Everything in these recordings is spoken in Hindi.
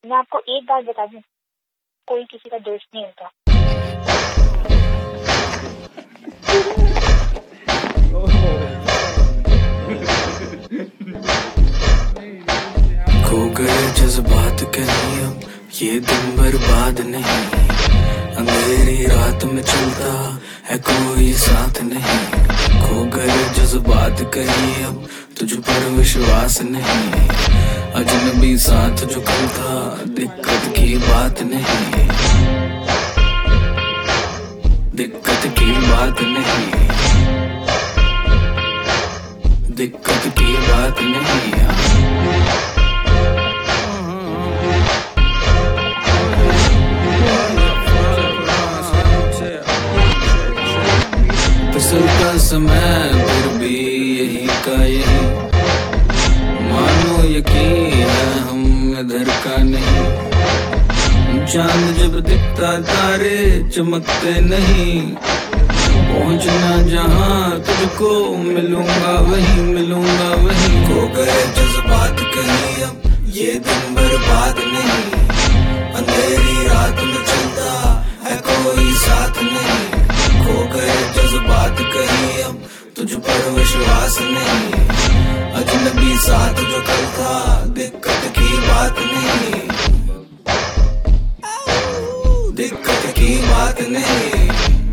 मैं आपको एक बात बता दूं, कोई किसी का दोस्त नहीं होता। खो गए जज्बात कहीं अब ये दिन बर्बाद नहीं, अंधेरी रात में चलता है कोई साथ नहीं। खो गए जज्बात कहीं अब तुझ पर विश्वास नहीं, अजनबी साथ जो कल था दिक्कत की बात नहीं, दिक्कत की बात नहीं, दिक्कत की बात नहीं। फिसलता समय फिर भी यही का यही, मानो यकीन है हम इधर का नहीं। चांद जब दिखता तारे चमकते नहीं, पहुंचना जहां तुझको मिलूंगा वहीं मिलूंगा वहीं। खो गए जज्बात कहीं अब ये दिन बर्बाद नहीं, अंधेरी रात में चलता है कोई साथ नहीं। खो गए जज्बात कहीं अब तुझ पर विश्वास नहीं, अजनबी साथ जो कल था दिक्कत की बात नहीं, दिक्कत की बात नहीं,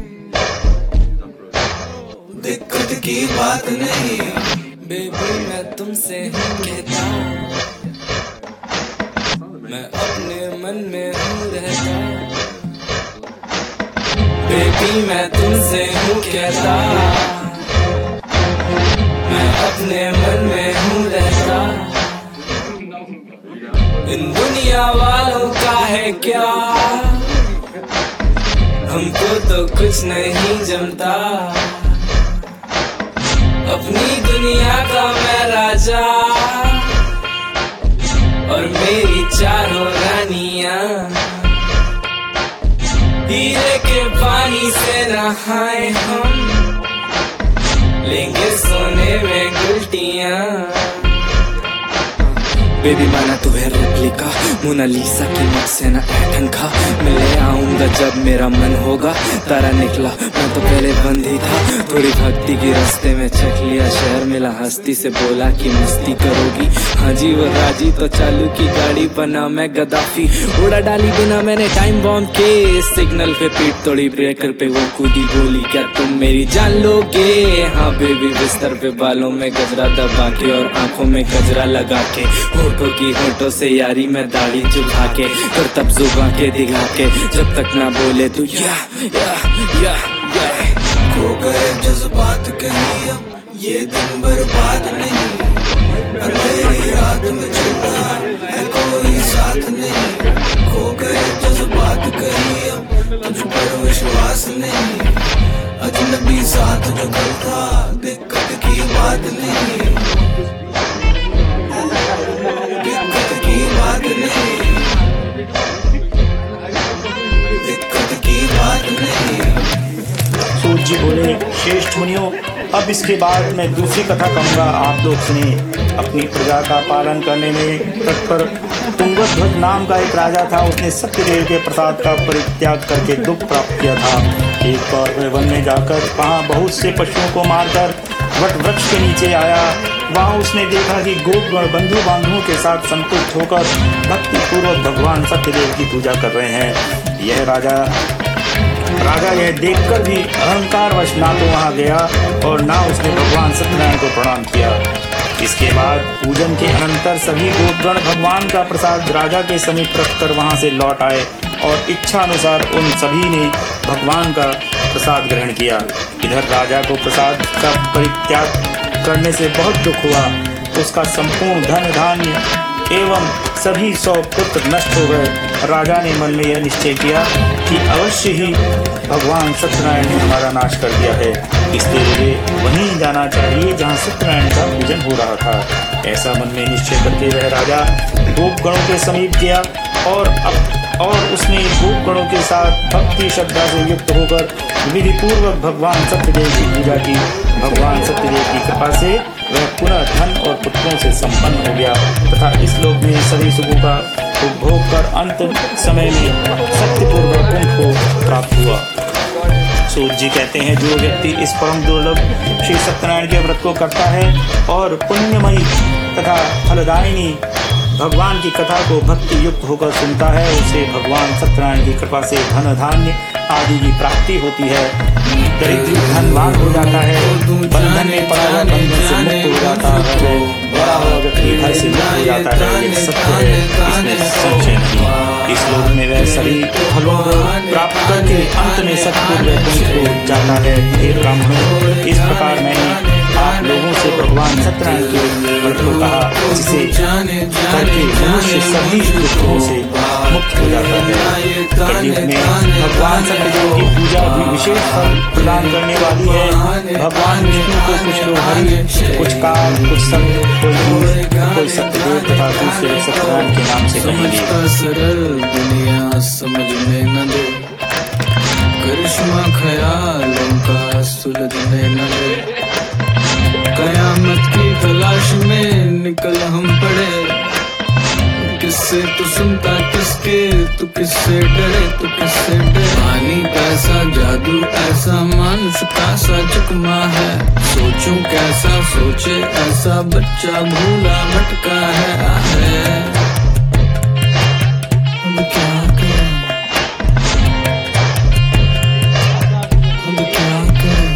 दिक्कत की बात नहीं। बेबी मैं तुमसे हूँ कहता, मैं अपने मन में हूँ रहता। बेबी मैं तुमसे हूँ कहता, मैं अपने मन में हूँ रहता। इन दुनिया वालों का है क्या, हमको तो कुछ नहीं जमता। अपनी दुनिया का मैं राजा और मेरी चारों रानियां, हीरे के पानी से नहाए हम, लेंगे सोने में गुलटियां। बेबी माना तू है रेप्लिका, मोनालिसा की मुझ से ना ऐठन खा। मिले आऊंगा जब मेरा मन होगा, तारा निकला मैं तो पहले बंद ही था। थोड़ी भक्ति की रास्ते में चख लिया शहर, मिला हस्ती से बोला कि मस्ती करोगी। हाँ जी वो राजी तो चालू की गाड़ी, बना मैं गद्दाफी उड़ा डाली बिना मैंने टाइम बॉम्ब के। सिग्नल पे पीट तोड़ी, ब्रेकर पे वो कूदी बोली क्या तुम मेरी जान लोगे। हाँ बेबी बिस्तर पे बालों में गजरा दबा के और आंखों में गजरा लगा के, होठों की होठों से यारी में दाढ़ी चुभा के, फिर तब जुबान के दिखा के, जब तक ना बोले तू या। खो गए जज्बात कहीं अब ये दिन बर्बाद नहीं, अंधेरी रात में चलता है कोई साथ नहीं। खो गए जज्बात कहीं अब तुझ पर विश्वास नहीं, अजनबी साथ जो कल था दिक्कत की बात नहीं, दिक्कत की बात नहीं, दिक्कत की बात नहीं। सूत जी बोले, श्रेष्ठ मुनियों अब इसके बाद मैं दूसरी कथा कहूँगा, आप लोग सुने। अपनी प्रजा का पालन करने में तत्पर तुंगध्वज नाम का एक राजा था। उसने सत्यदेव के प्रसाद का परित्याग करके दुख प्राप्त किया था। एक बार वह वन में जाकर वहाँ बहुत से पशुओं को मारकर वट वृक्ष के नीचे आया। वहाँ उसने देखा कि गोपगण बंधु बांधवों के साथ संतुष्ट होकर भक्ति पूर्वक भगवान सत्यदेव की पूजा कर रहे हैं। यह राजा यह देखकर भी अहंकारवश ना तो वहाँ गया और ना उसने भगवान सत्यनारायण को प्रणाम किया। इसके बाद पूजन के अनंतर सभी गोपगण भगवान का प्रसाद राजा के समीप रखकर वहाँ से लौट आए और इच्छा अनुसार उन सभी ने भगवान का प्रसाद ग्रहण किया। इधर राजा को प्रसाद का परित्याग करने से बहुत दुख हुआ। उसका संपूर्ण धन धान्य एवं सभी 100 पुत्र नष्ट हो गए। राजा ने मन में यह निश्चय किया कि अवश्य ही भगवान सत्यनारायण ने हमारा नाश कर दिया है, इसलिए मुझे वहीं जाना चाहिए जहाँ सत्यनारायण का पूजन हो रहा था। ऐसा मन में निश्चय करके वह राजा गोपगणों के समीप गया और उसने गोपगणों के साथ भक्ति श्रद्धा से युक्त होकर विधि पूर्वक भगवान सत्यदेव की पूजा की। भगवान सत्यदेव की कृपा से वह पुनः धन और पुत्रों से संपन्न हो गया तथा इस लोक में सभी सुखों का उपभोग कर अंत समय में सत्यपूर्वक कुंभ को प्राप्त हुआ। सूत जी कहते हैं, जो व्यक्ति इस परम दुर्लभ श्री सत्यनारायण के व्रत को करता है और पुण्यमयी तथा फलदायिनी भगवान की कथा को भक्ति युक्त होकर सुनता है, उसे भगवान सत्यनारायण की कृपा से धन धान्य आदि की प्राप्ति होती है। दरिद्र धनवान हो जाता है, बंधन में पड़ा हुआ बंधन से मुक्त हो जाता है, बड़ा हुआ व्यक्ति भय से मुक्त हो जाता है। ये सत्य है, इसमें संशय नहीं। इस लोक में वह सभी फलों को प्राप्त करके अंत में सतपुर को जाता है। हे ब्राह्मणों, इस प्रकार मैंने आप लोगों से भगवान सत्यनारायण के व्रत को कहा, जिसे करके मनुष्य सभी दुखों से मुक्त हो जाता है। कलयुग में भगवान सत्यदेव की पूजा भी विशेष फल प्रदान करने वाली है। भगवान विष्णु को कुछ लोग हरि, कुछ काल, कुछ सत्य, कोई सत्यदेव तथा दूसरे सत्यनारायण के नाम से कहेंगे। सरल दुनिया समझने न दे, करिश्मा ख्यालों का सुलझने न दे। कयामत की तलाश में निकल हम पड़े, किससे तू सुनता किसके, तू किससे डरे, तू किससे डरे। पानी पैसा जादू ऐसा मानुष का सा चकमा है, सोचूं कैसा सोचे ऐसा बच्चा भूला भटका है। अब क्या करें, अब क्या करें,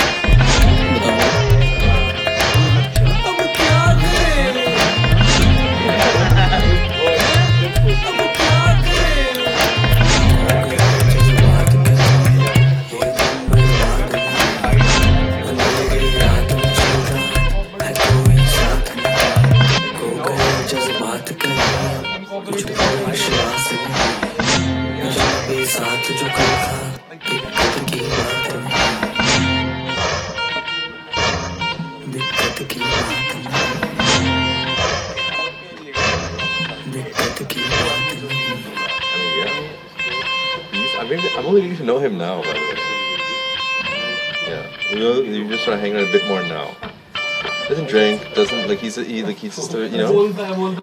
साथ जो कल था दिक्कत की बात नहीं, दिक्कत की बात नहीं, दिक्कत की बात नहीं। I'm only getting to know him now, by the way. Yeah, you just start hanging out a bit more now. Doesn't drink, doesn't like he's just you know.